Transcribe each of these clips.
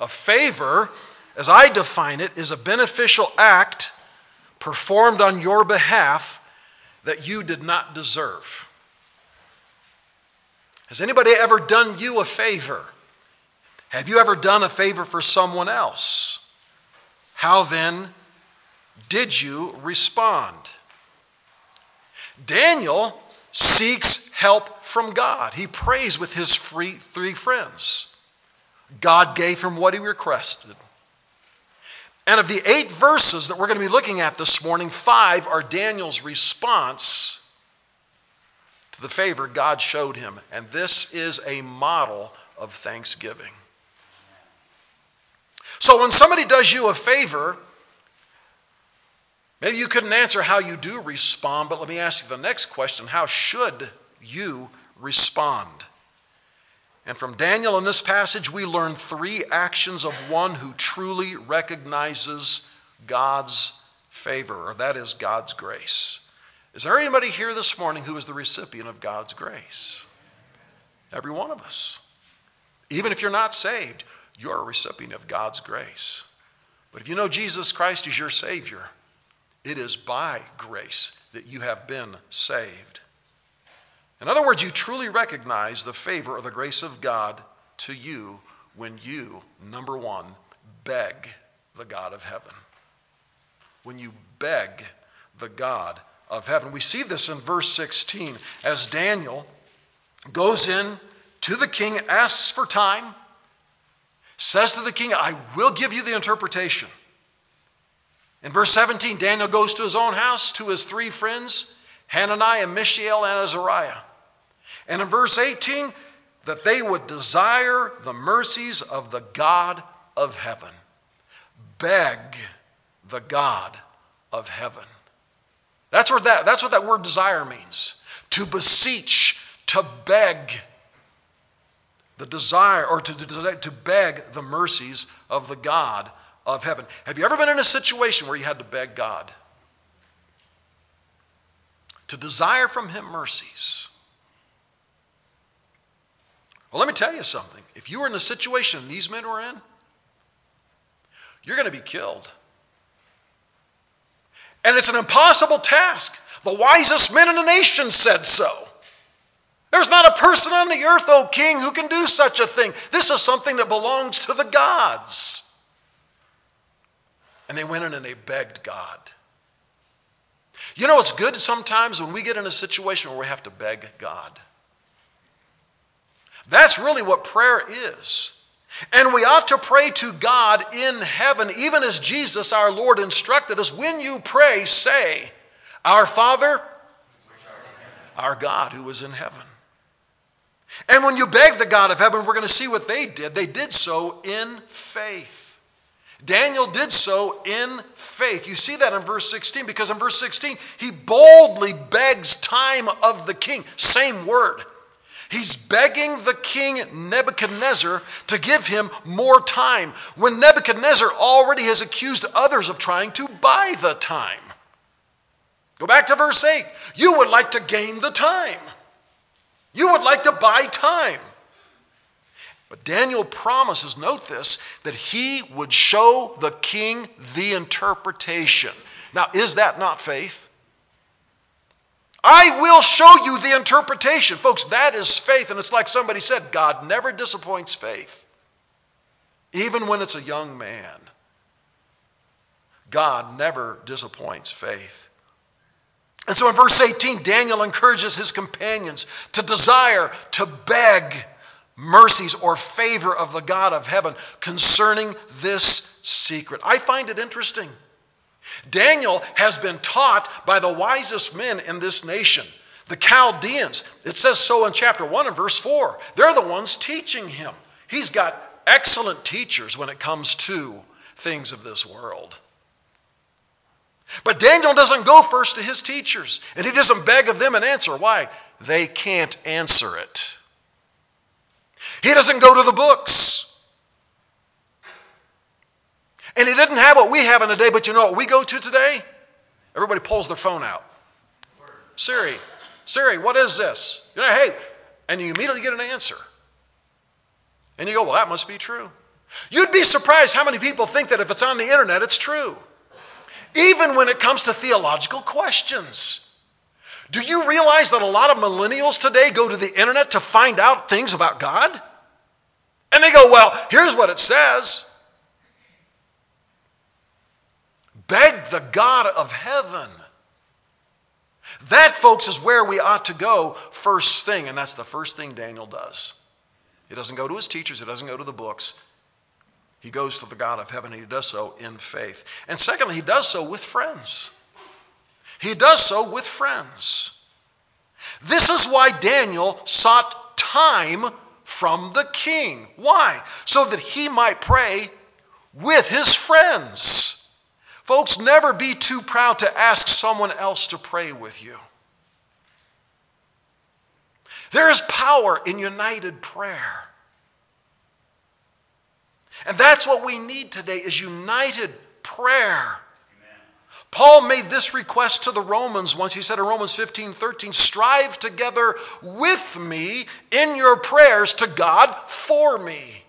A favor, as I define it, is a beneficial act performed on your behalf that you did not deserve. Has anybody ever done you a favor? Have you ever done a favor for someone else? How then did you respond? Daniel seeks help from God. He prays with his three friends. God gave him what he requested. And of the 8 verses that we're going to be looking at this morning, 5 are Daniel's response to the favor God showed him. And this is a model of thanksgiving. So when somebody does you a favor, maybe you couldn't answer how you do respond, but let me ask you the next question. How should you respond? And from Daniel in this passage, we learn 3 actions of one who truly recognizes God's favor, or that is God's grace. Is there anybody here this morning who is the recipient of God's grace? Every one of us. Even if you're not saved, you're a recipient of God's grace. But if you know Jesus Christ is your Savior, it is by grace that you have been saved. In other words, you truly recognize the favor or the grace of God to you when you, number 1, beg the God of heaven. When you beg the God of heaven. We see this in verse 16 as Daniel goes in to the king, asks for time, says to the king, I will give you the interpretation. In verse 17, Daniel goes to his own house, to his 3 friends, Hananiah, Mishael, and Azariah. And in verse 18, that they would desire the mercies of the God of heaven. Beg the God of heaven. That's what that word desire means. To beseech, to beg the desire, or to beg the mercies of the God of heaven. Have you ever been in a situation where you had to beg God? To desire from him mercies. Well, let me tell you something. If you were in the situation these men were in, you're going to be killed. And it's an impossible task. The wisest men in the nation said so. There's not a person on the earth, O king, who can do such a thing. This is something that belongs to the gods. And they went in and they begged God. You know, it's good sometimes when we get in a situation where we have to beg God. That's really what prayer is. And we ought to pray to God in heaven, even as Jesus, our Lord, instructed us. When you pray, say, Our Father, our God who is in heaven. And when you beg the God of heaven, we're going to see what they did. They did so in faith. Daniel did so in faith. You see that in verse 16, because in verse 16, he boldly begs time of the king. Same word. He's begging the king Nebuchadnezzar to give him more time, when Nebuchadnezzar already has accused others of trying to buy the time. Go back to verse 8. You would like to gain the time. You would like to buy time. But Daniel promises, note this, that he would show the king the interpretation. Now, is that not faith? I will show you the interpretation. Folks, that is faith. And it's like somebody said, God never disappoints faith. Even when it's a young man. God never disappoints faith. And so in verse 18, Daniel encourages his companions to desire, to beg mercies or favor of the God of heaven concerning this secret. I find it interesting. Daniel has been taught by the wisest men in this nation, the Chaldeans. It says so in chapter 1 and verse 4. They're the ones teaching him. He's got excellent teachers when it comes to things of this world. But Daniel doesn't go first to his teachers, and he doesn't beg of them an answer. Why? They can't answer it. He doesn't go to the books. And he didn't have what we have in a day, but you know what we go to today? Everybody pulls their phone out. Siri, what is this? You know, hey, and you immediately get an answer. And you go, well, that must be true. You'd be surprised how many people think that if it's on the internet, it's true. Even when it comes to theological questions. Do you realize that a lot of millennials today go to the internet to find out things about God? And they go, well, here's what it says. Beg the God of heaven. That, folks, is where we ought to go first thing, and that's the first thing Daniel does. He doesn't go to his teachers, he doesn't go to the books. He goes to the God of heaven, and he does so in faith. And secondly, he does so with friends. He does so with friends. This is why Daniel sought time from the king. Why? So that he might pray with his friends. Folks, never be too proud to ask someone else to pray with you. There is power in united prayer. And that's what we need today, is united prayer. Amen. Paul made this request to the Romans once. He said in Romans 15:13, strive together with me in your prayers to God for me.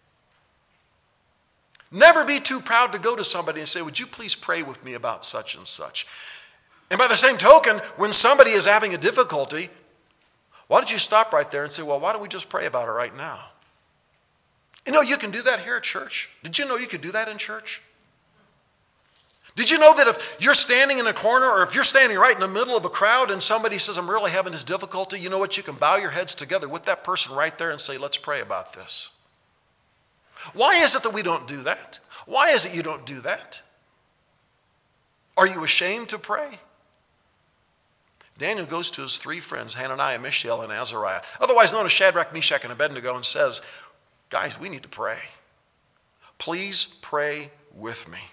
Never be too proud to go to somebody and say, would you please pray with me about such and such? And by the same token, when somebody is having a difficulty, why don't you stop right there and say, well, why don't we just pray about it right now? You know, you can do that here at church. Did you know you could do that in church? Did you know that if you're standing in a corner or if you're standing right in the middle of a crowd and somebody says, I'm really having this difficulty, you know what? You can bow your heads together with that person right there and say, let's pray about this. Why is it that we don't do that? Why is it you don't do that? Are you ashamed to pray? Daniel goes to his three friends, Hananiah, Mishael, and Azariah, otherwise known as Shadrach, Meshach, and Abednego, and says, guys, we need to pray. Please pray with me.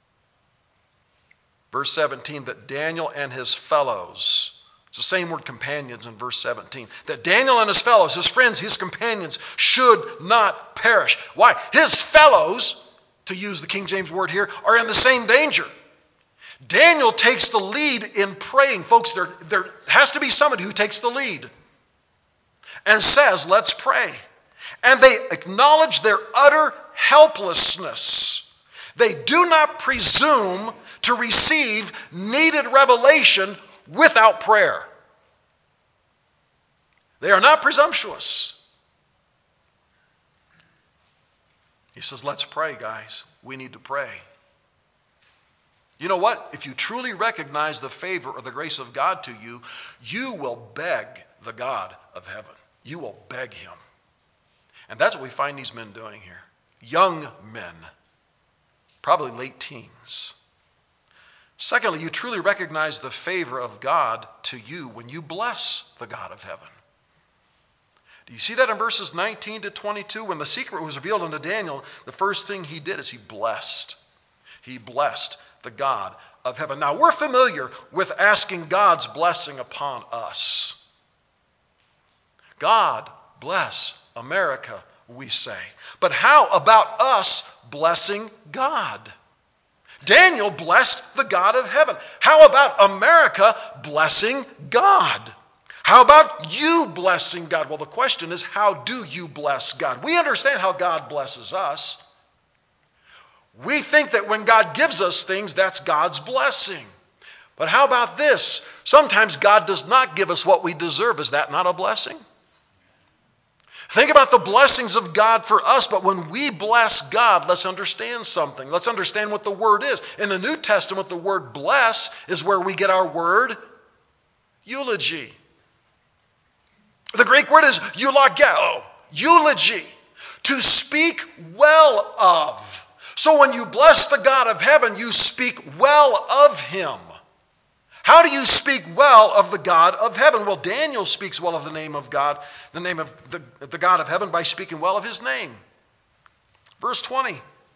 Verse 17, that Daniel and his fellows, it's the same word companions in verse 17, that Daniel and his fellows, his friends, his companions, should not perish. Why? His fellows, to use the King James word here, are in the same danger. Daniel takes the lead in praying. Folks, there has to be somebody who takes the lead and says, let's pray. And they acknowledge their utter helplessness. They do not presume to receive needed revelation without prayer. They are not presumptuous. He says, let's pray, guys. We need to pray. You know what? If you truly recognize the favor or the grace of God to you, you will beg the God of heaven. You will beg him. And that's what we find these men doing here. Young men, probably late teens. Secondly, you truly recognize the favor of God to you when you bless the God of heaven. Do you see that in verses 19 to 22? When the secret was revealed unto Daniel, the first thing he did is he blessed. He blessed the God of heaven. Now, we're familiar with asking God's blessing upon us. God bless America, we say. But how about us blessing God? Daniel blessed the God of heaven. How about America blessing God? How about you blessing God? Well, the question is, how do you bless God? We understand how God blesses us. We think that when God gives us things, that's God's blessing. But how about this? Sometimes God does not give us what we deserve. Is that not a blessing? Think about the blessings of God for us, but when we bless God, let's understand something. Let's understand what the word is. In the New Testament, the word bless is where we get our word eulogy. The Greek word is eulogeo, eulogy, to speak well of. So when you bless the God of heaven, you speak well of him. How do you speak well of the God of heaven? Well, Daniel speaks well of the name of God, the name of the God of heaven, by speaking well of his name. Verse 20.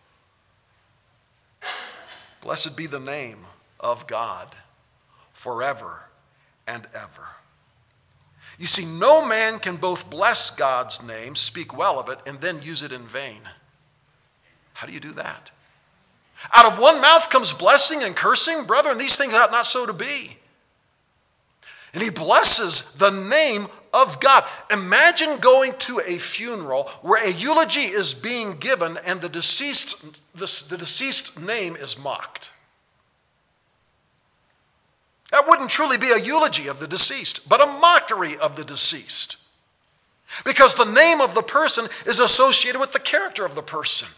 Blessed be the name of God forever and ever. You see, no man can both bless God's name, speak well of it, and then use it in vain. How do you do that? Out of one mouth comes blessing and cursing. Brethren, these things ought not so to be. And he blesses the name of God. Imagine going to a funeral where a eulogy is being given and the deceased name is mocked. That wouldn't truly be a eulogy of the deceased, but a mockery of the deceased. Because the name of the person is associated with the character of the person.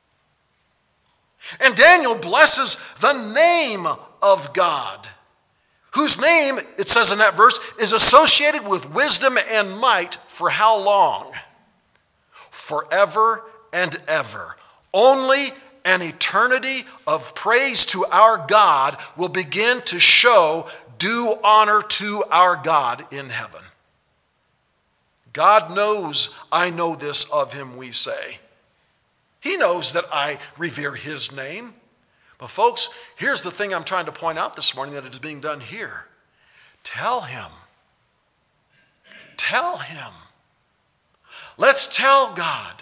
And Daniel blesses the name of God, whose name, it says in that verse, is associated with wisdom and might for how long? Forever and ever. Only an eternity of praise to our God will begin to show due honor to our God in heaven. God knows I know this of him, we say. He knows that I revere his name. But folks, here's the thing I'm trying to point out this morning that it is being done here. Tell him. Tell him. Let's tell God.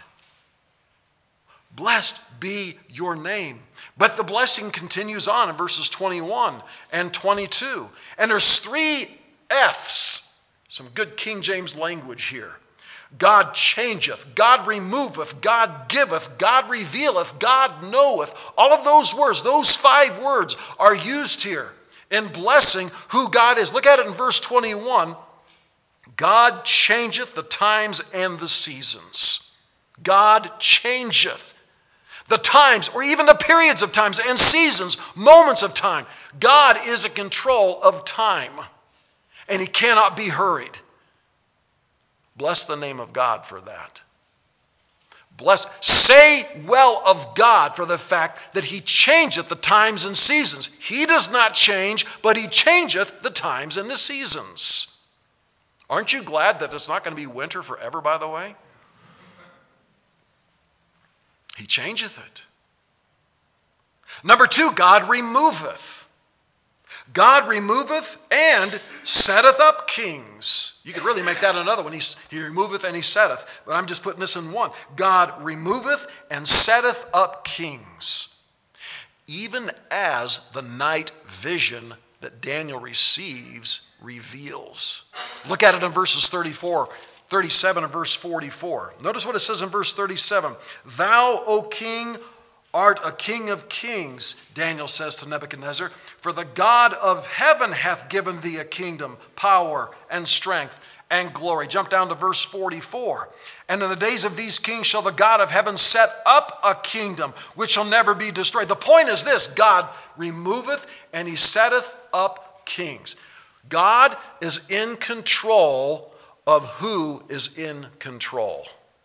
Blessed be your name. But the blessing continues on in verses 21 and 22. And there's 3 F's. Some good King James language here. God changeth, God removeth, God giveth, God revealeth, God knoweth. All of those words, those 5 words are used here in blessing who God is. Look at it in verse 21. God changeth the times and the seasons. God changeth the times, or even the periods of times and seasons, moments of time. God is in control of time, and he cannot be hurried. Bless the name of God for that. Say well of God for the fact that he changeth the times and seasons. He does not change, but he changeth the times and the seasons. Aren't you glad that it's not going to be winter forever, by the way? He changeth it. Number 2, God removeth. God removeth and setteth up kings. You could really make that another one. He removeth and he setteth. But I'm just putting this in one. God removeth and setteth up kings. Even as the night vision that Daniel receives reveals. Look at it in verses 37 and verse 44. Notice what it says in verse 37. Thou, O king, art a king of kings, Daniel says to Nebuchadnezzar, for the God of heaven hath given thee a kingdom, power, and strength, and glory. Jump down to verse 44. And in the days of these kings shall the God of heaven set up a kingdom which shall never be destroyed. The point is this: God removeth and he setteth up kings. God is in control of who is in control.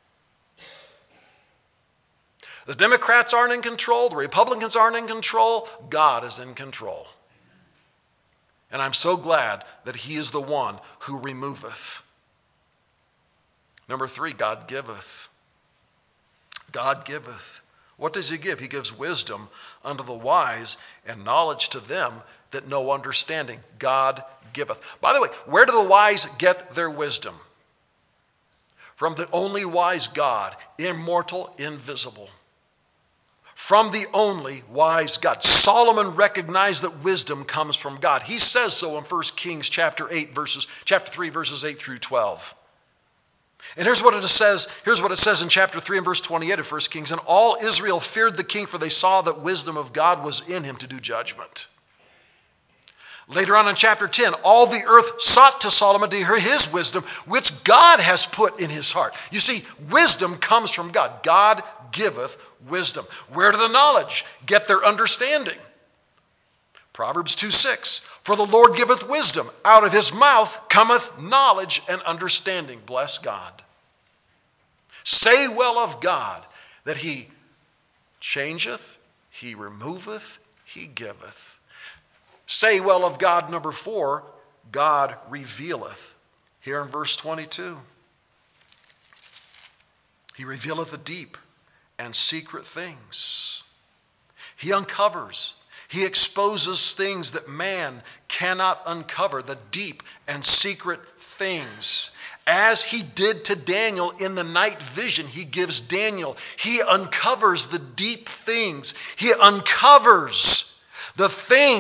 The Democrats aren't in control. The Republicans aren't in control. God is in control. And I'm so glad that he is the one who removeth. Number 3, God giveth. God giveth. What does he give? He gives wisdom unto the wise and knowledge to them that know understanding. God giveth. By the way, where do the wise get their wisdom? From the only wise God, immortal, invisible. From the only wise God. Solomon recognized that wisdom comes from God. He says so in 1 Kings chapter 3, verses 8 through 12. And here's what it says in chapter 3 and verse 28 of 1 Kings. And all Israel feared the king, for they saw that wisdom of God was in him to do judgment. Later on in chapter 10, all the earth sought to Solomon to hear his wisdom, which God has put in his heart. You see, wisdom comes from God. God giveth wisdom. Where do the knowledge get their understanding? Proverbs 2:6. For the Lord giveth wisdom. Out of his mouth cometh knowledge and understanding. Bless God. Say well of God that he changeth, he removeth, he giveth. Say well of God, number 4, God revealeth. Here in verse 22. He revealeth the deep and secret things. He uncovers. He exposes things that man cannot uncover, the deep and secret things. As he did to Daniel in the night vision, he gives Daniel. He uncovers the deep things. He uncovers the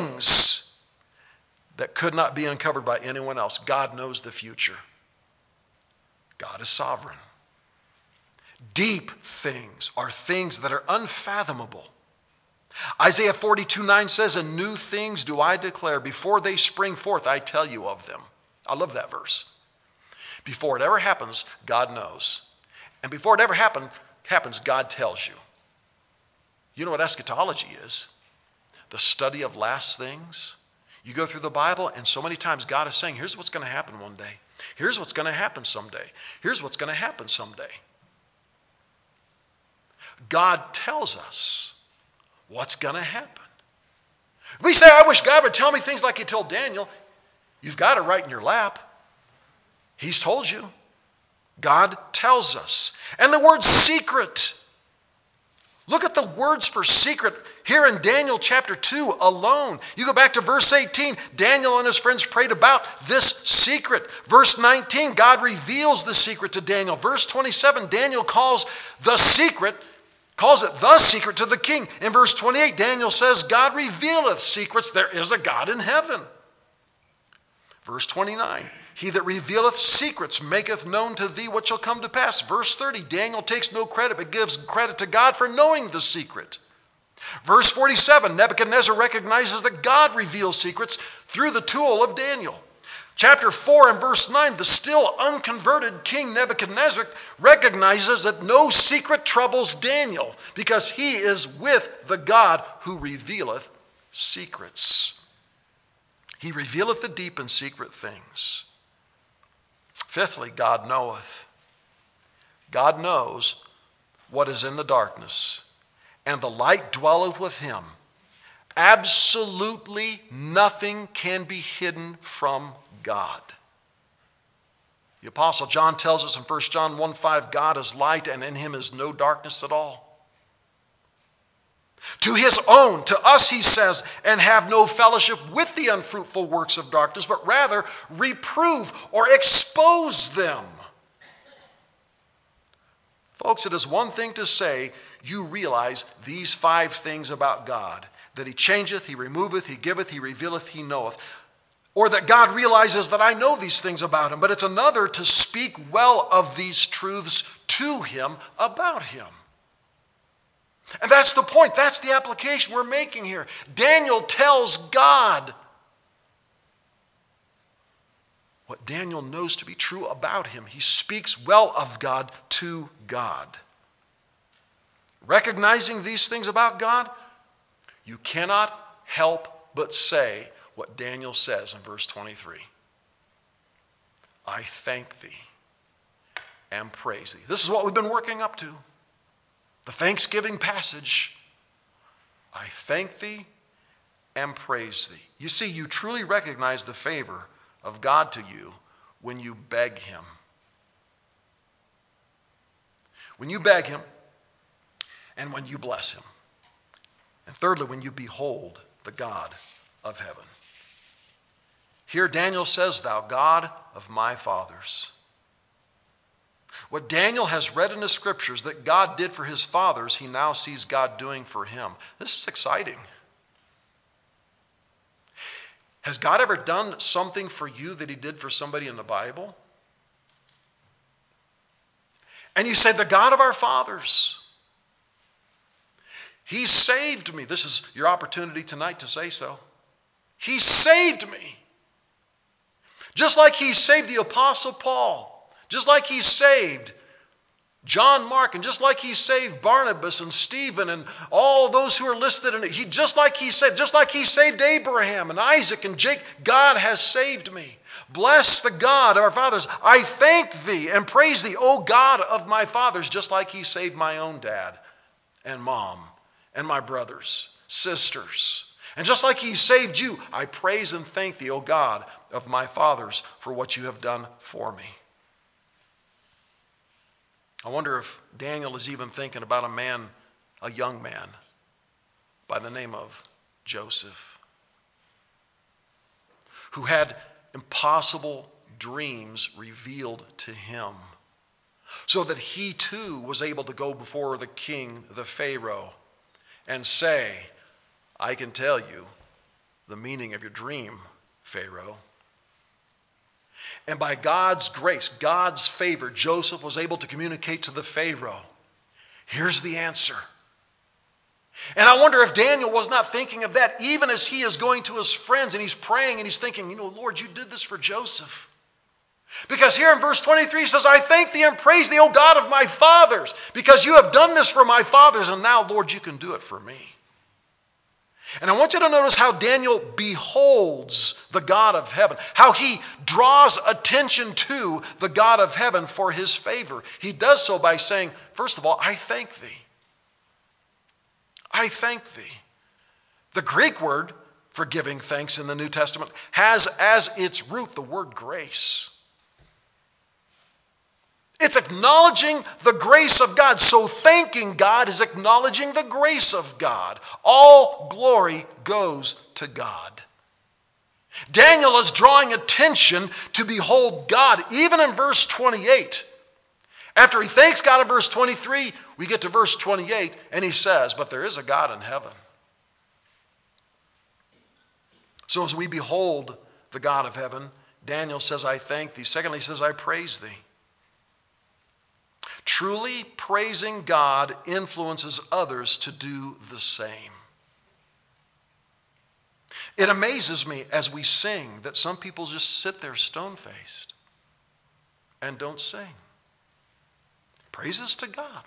things that could not be uncovered by anyone else. God knows the future. God is sovereign. Deep things are things that are unfathomable. Isaiah 42:9 says, "And new things do I declare. Before they spring forth, I tell you of them." I love that verse. Before it ever happens, God knows. And before it ever happens, God tells you. You know what eschatology is? The study of last things. You go through the Bible, and so many times God is saying, here's what's going to happen one day. Here's what's going to happen someday. Here's what's going to happen someday. God tells us what's going to happen. We say, I wish God would tell me things like he told Daniel. You've got it right in your lap. He's told you. God tells us. And the word secret. Look at the words for secret here in Daniel chapter 2 alone. You go back to verse 18. Daniel and his friends prayed about this secret. Verse 19, God reveals the secret to Daniel. Verse 27, Daniel calls it the secret to the king. In verse 28, Daniel says, God revealeth secrets. There is a God in heaven. Verse 29, he that revealeth secrets maketh known to thee what shall come to pass. Verse 30, Daniel takes no credit but gives credit to God for knowing the secret. Verse 47, Nebuchadnezzar recognizes that God reveals secrets through the tool of Daniel. Chapter 4 and verse 9, the still unconverted King Nebuchadnezzar recognizes that no secret troubles Daniel because he is with the God who revealeth secrets. He revealeth the deep and secret things. Fifthly, God knoweth. God knows what is in the darkness, and the light dwelleth with him. Absolutely nothing can be hidden from God. The Apostle John tells us in 1 John 1:5, God is light, and in him is no darkness at all. To his own, to us, he says, and have no fellowship with the unfruitful works of darkness, but rather reprove or expose them. Folks, it is one thing to say you realize these 5 things about God, that he changeth, he removeth, he giveth, he revealeth, he knoweth. Or that God realizes that I know these things about him. But it's another to speak well of these truths to him about him. And that's the point. That's the application we're making here. Daniel tells God what Daniel knows to be true about him. He speaks well of God to God. Recognizing these things about God, you cannot help but say what Daniel says in verse 23. I thank thee and praise thee. This is what we've been working up to. The Thanksgiving passage. I thank thee and praise thee. You see, you truly recognize the favor of God to you when you beg him. When you beg him and when you bless him. And thirdly, when you behold the God of heaven. Here Daniel says, thou God of my fathers. What Daniel has read in the scriptures that God did for his fathers, he now sees God doing for him. This is exciting. Has God ever done something for you that he did for somebody in the Bible? And you say, the God of our fathers. He saved me. This is your opportunity tonight to say so. He saved me. Just like he saved the Apostle Paul. Just like he saved John Mark, and just like he saved Barnabas and Stephen and all those who are listed in it. Just like he saved Abraham and Isaac and Jacob. God has saved me. Bless the God of our fathers. I thank thee and praise thee, O God of my fathers, just like he saved my own dad and mom and my brothers, sisters. And just like he saved you, I praise and thank thee, O God of my fathers, for what you have done for me. I wonder if Daniel is even thinking about a young man by the name of Joseph, who had impossible dreams revealed to him, so that he too was able to go before the king, the Pharaoh, and say, I can tell you the meaning of your dream, Pharaoh. And by God's grace, God's favor, Joseph was able to communicate to the Pharaoh, here's the answer. And I wonder if Daniel was not thinking of that even as he is going to his friends and he's praying and he's thinking, Lord, you did this for Joseph. Because here in verse 23 he says, I thank thee and praise thee, O God of my fathers, because you have done this for my fathers, and now, Lord, you can do it for me. And I want you to notice how Daniel beholds the God of heaven, how he draws attention to the God of heaven for his favor. He does so by saying, first of all, I thank thee. I thank thee. The Greek word for giving thanks in the New Testament has as its root the word grace. It's acknowledging the grace of God. So thanking God is acknowledging the grace of God. All glory goes to God. Daniel is drawing attention to behold God, even in verse 28. After he thanks God in verse 23, we get to verse 28, and he says, but there is a God in heaven. So as we behold the God of heaven, Daniel says, I thank thee. Secondly, he says, I praise thee. Truly praising God influences others to do the same. It amazes me as we sing that some people just sit there stone-faced and don't sing. Praises to God.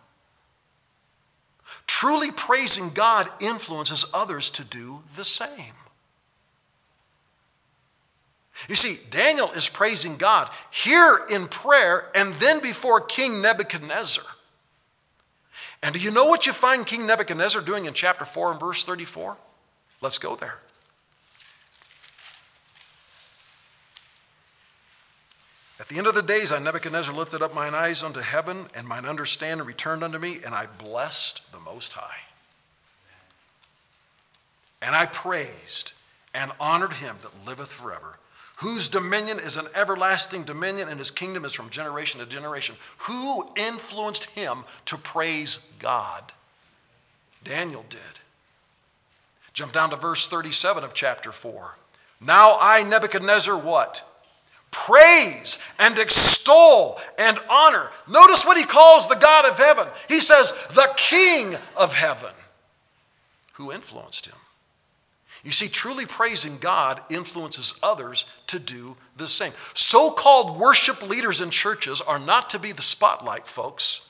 Truly praising God influences others to do the same. You see, Daniel is praising God here in prayer and then before King Nebuchadnezzar. And do you know what you find King Nebuchadnezzar doing in chapter 4 and verse 34? Let's go there. At the end of the days, I, Nebuchadnezzar, lifted up mine eyes unto heaven, and mine understanding returned unto me, and I blessed the Most High. And I praised and honored him that liveth forever, whose dominion is an everlasting dominion, and his kingdom is from generation to generation. Who influenced him to praise God? Daniel did. Jump down to verse 37 of chapter 4. Now I, Nebuchadnezzar, what? Praise and extol and honor. Notice what he calls the God of heaven. He says, the King of heaven. Who influenced him? You see, truly praising God influences others to do the same. So-called worship leaders in churches are not to be the spotlight, folks.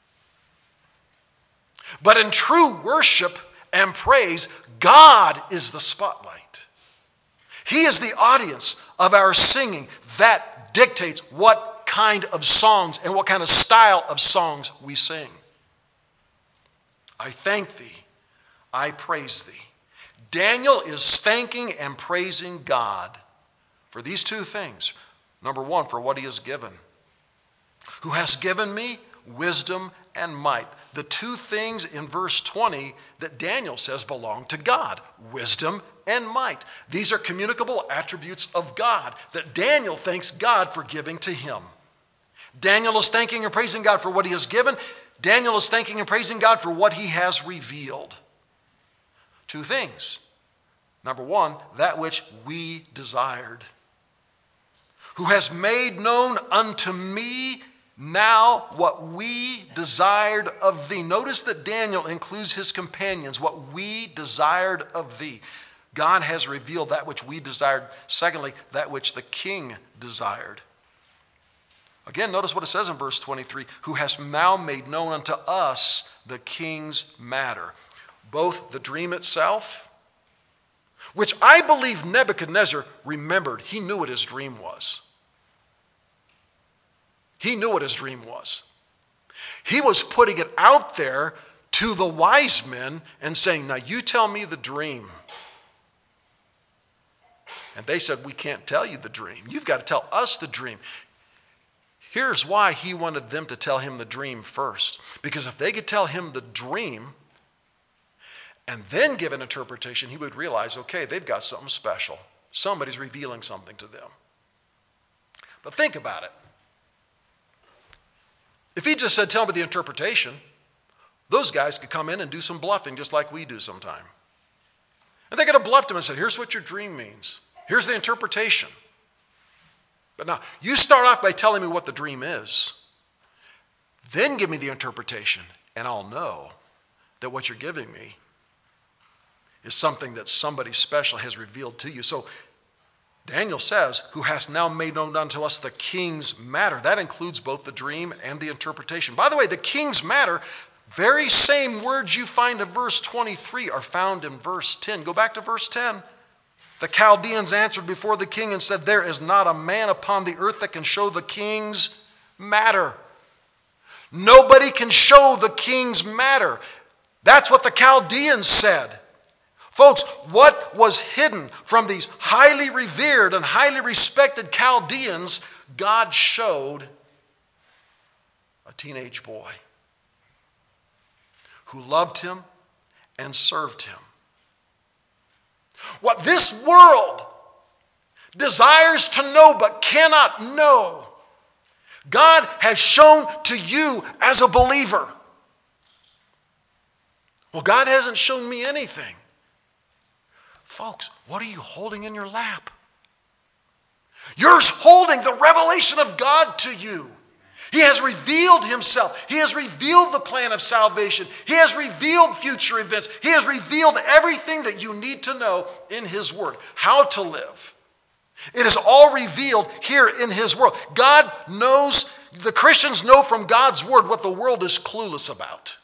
But in true worship and praise, God is the spotlight. He is the audience of our singing that dictates what kind of songs and what kind of style of songs we sing. I thank thee. I praise thee. Daniel is thanking and praising God for these two things. Number one, for what he has given. Who has given me wisdom and might. The two things in verse 20 that Daniel says belong to God. Wisdom and might. These are communicable attributes of God that Daniel thanks God for giving to him. Daniel is thanking and praising God for what he has given. Daniel is thanking and praising God for what he has revealed. Two things. Number one, that which we desired. Who has made known unto me now what we desired of thee. Notice that Daniel includes his companions, what we desired of thee. God has revealed that which we desired. Secondly, that which the king desired. Again, notice what it says in verse 23. Who has now made known unto us the king's matter. Both the dream itself, which I believe Nebuchadnezzar remembered. He knew what his dream was. He knew what his dream was. He was putting it out there to the wise men and saying, now you tell me the dream. And they said, we can't tell you the dream. You've got to tell us the dream. Here's why he wanted them to tell him the dream first. Because if they could tell him the dream and then give an interpretation, he would realize, okay, they've got something special. Somebody's revealing something to them. But think about it. If he just said, tell me the interpretation, those guys could come in and do some bluffing just like we do sometime. And they could have bluffed him and said, here's what your dream means. Here's the interpretation. But now, you start off by telling me what the dream is. Then give me the interpretation, and I'll know that what you're giving me is something that somebody special has revealed to you. So Daniel says, who has now made known unto us the king's matter. That includes both the dream and the interpretation. By the way, the king's matter, very same words you find in verse 23 are found in verse 10. Go back to verse 10. The Chaldeans answered before the king and said, there is not a man upon the earth that can show the king's matter. Nobody can show the king's matter. That's what the Chaldeans said. Folks, what was hidden from these highly revered and highly respected Chaldeans, God showed a teenage boy who loved him and served him. What this world desires to know but cannot know, God has shown to you as a believer. Well, God hasn't shown me anything. Folks, what are you holding in your lap? You're holding the revelation of God to you. He has revealed himself. He has revealed the plan of salvation. He has revealed future events. He has revealed everything that you need to know in his word. How to live. It is all revealed here in his word. God knows, the Christians know from God's word what the world is clueless about.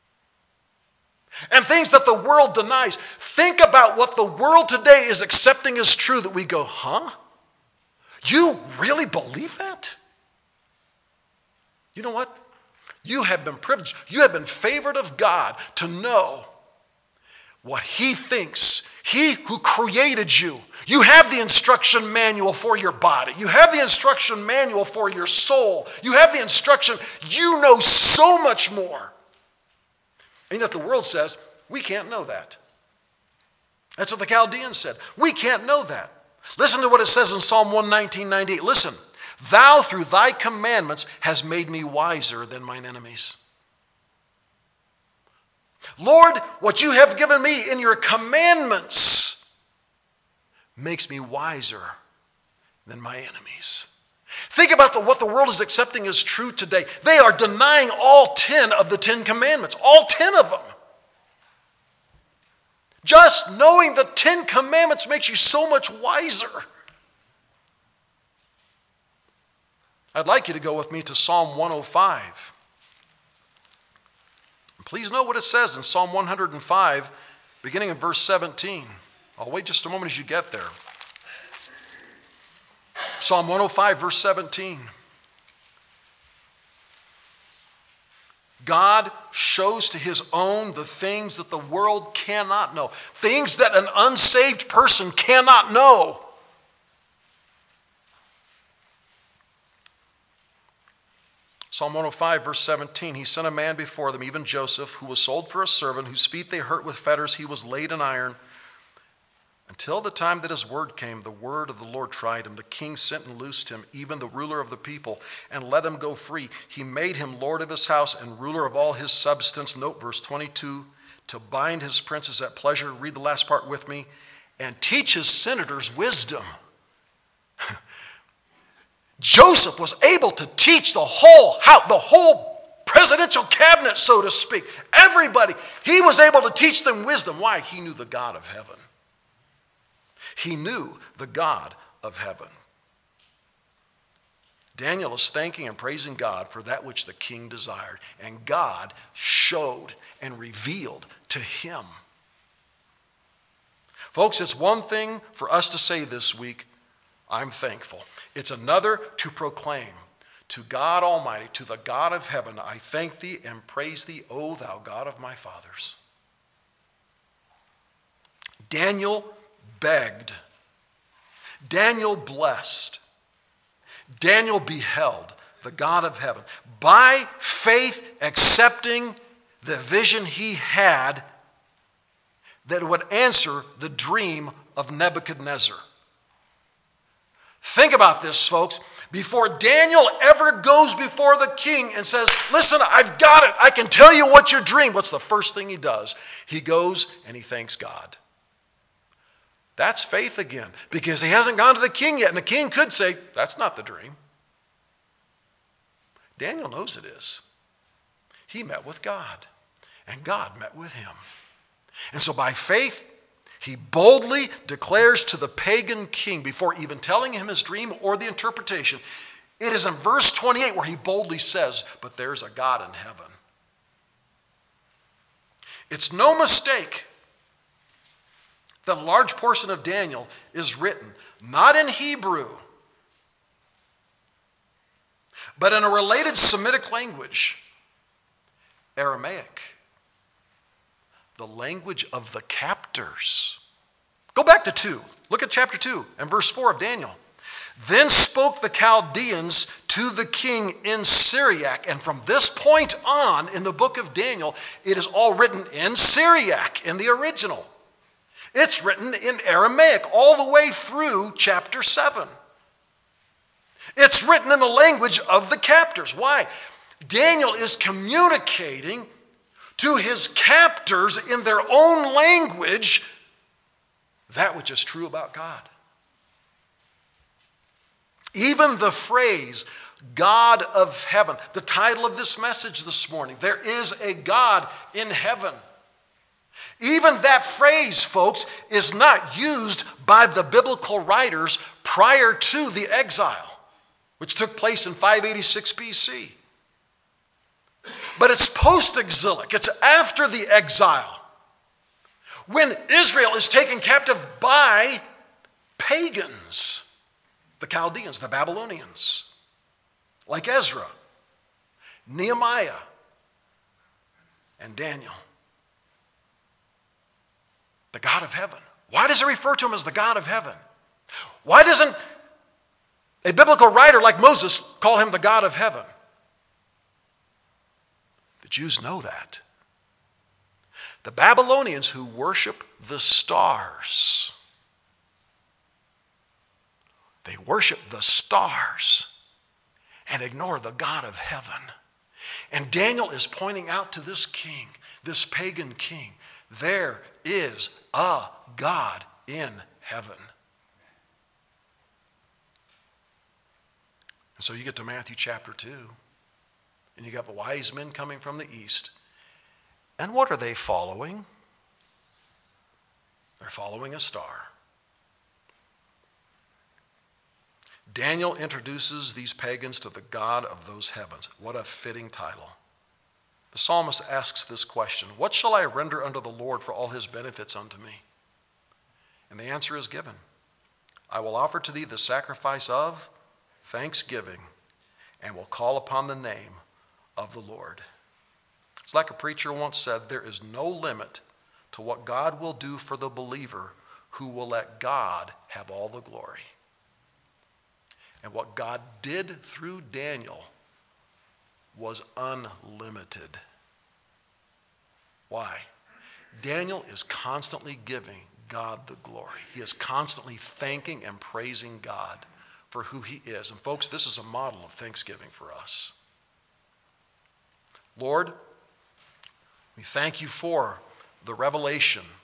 And things that the world denies. Think about what the world today is accepting as true that we go, huh? You really believe that? You know what? You have been privileged. You have been favored of God to know what he thinks. He who created you. You have the instruction manual for your body. You have the instruction manual for your soul. You have the instruction. You know so much more. And yet the world says, we can't know that. That's what the Chaldeans said. We can't know that. Listen to what it says in Psalm 119:98. Listen. Thou through thy commandments hast made me wiser than mine enemies. Lord, what you have given me in your commandments makes me wiser than my enemies. Think about what the world is accepting as true today. They are denying all 10 of the 10 commandments. All 10 of them. Just knowing the 10 commandments makes you so much wiser. I'd like you to go with me to Psalm 105. Please know what it says in Psalm 105, beginning in verse 17. I'll wait just a moment as you get there. Psalm 105, verse 17. God shows to his own the things that the world cannot know. Things that an unsaved person cannot know. Psalm 105, verse 17, he sent a man before them, even Joseph, who was sold for a servant, whose feet they hurt with fetters, he was laid in iron. Until the time that his word came, the word of the Lord tried him. The king sent and loosed him, even the ruler of the people, and let him go free. He made him lord of his house and ruler of all his substance. Note verse 22, to bind his princes at pleasure. Read the last part with me. And teach his senators wisdom. Joseph was able to teach the whole presidential cabinet, so to speak. Everybody. He was able to teach them wisdom. Why? He knew the God of heaven. He knew the God of heaven. Daniel is thanking and praising God for that which the king desired. And God showed and revealed to him. Folks, it's one thing for us to say this week, I'm thankful. It's another to proclaim to God Almighty, to the God of heaven, I thank thee and praise thee, O thou God of my fathers. Daniel begged. Daniel blessed. Daniel beheld the God of heaven. By faith accepting the vision he had that would answer the dream of Nebuchadnezzar. Think about this, folks. Before Daniel ever goes before the king and says, listen, I've got it. I can tell you what your dream. What's the first thing he does? He goes and he thanks God. That's faith again, because he hasn't gone to the king yet, and the king could say, that's not the dream. Daniel knows it is. He met with God, and God met with him. And so by faith, he boldly declares to the pagan king, before even telling him his dream or the interpretation, it is in verse 28 where he boldly says, but there's a God in heaven. It's no mistake that a large portion of Daniel is written not in Hebrew, but in a related Semitic language, Aramaic, the language of the captors. Go back to 2. Look at chapter 2 and verse 4 of Daniel. Then spoke the Chaldeans to the king in Syriac. And from this point on in the book of Daniel, it is all written in Syriac, in the original. It's written in Aramaic all the way through chapter 7. It's written in the language of the captors. Why? Daniel is communicating to his captors in their own language that which is true about God. Even the phrase, God of heaven, the title of this message this morning, there is a God in heaven. Even that phrase, folks, is not used by the biblical writers prior to the exile, which took place in 586 BC. But it's post-exilic. It's after the exile, when Israel is taken captive by pagans, the Chaldeans, the Babylonians, like Ezra, Nehemiah, and Daniel. The God of heaven. Why does it refer to him as the God of heaven? Why doesn't a biblical writer like Moses call him the God of heaven? The Jews know that. The Babylonians, who worship the stars, they worship the stars and ignore the God of heaven. And Daniel is pointing out to this king, this pagan king, there is a God in heaven. And so you get to Matthew chapter 2, and you got the wise men coming from the east. And what are they following? They're following a star. Daniel introduces these pagans to the God of those heavens. What a fitting title. The psalmist asks this question, what shall I render unto the Lord for all his benefits unto me? And the answer is given. I will offer to thee the sacrifice of thanksgiving and will call upon the name of the Lord. It's like a preacher once said, there is no limit to what God will do for the believer who will let God have all the glory. And what God did through Daniel was unlimited. Why? Daniel is constantly giving God the glory. He is constantly thanking and praising God for who he is. And folks, this is a model of thanksgiving for us. Lord, we thank you for the revelation